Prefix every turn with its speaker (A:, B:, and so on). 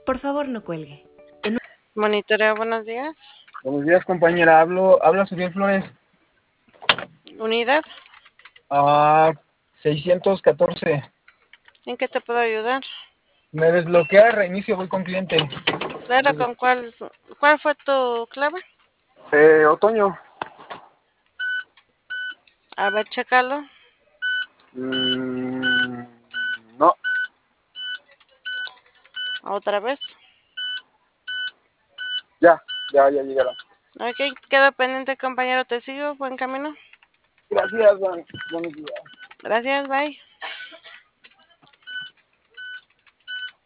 A: Por favor, no cuelgue.
B: Monitoreo, buenos días.
C: Buenos días, compañera. Habla Suriel Flores.
B: Unidad,
C: 614.
B: ¿en qué te puedo ayudar?
C: Me desbloquea, reinicio, voy con cliente.
B: Claro, ¿con cuál fue tu clave?
C: Otoño.
B: A ver, chécalo.
C: No.
B: Otra vez.
C: Ya llegaron.
B: Ok, queda pendiente, compañero. Te sigo. Buen camino.
C: Gracias, buenos días.
B: Gracias, bye.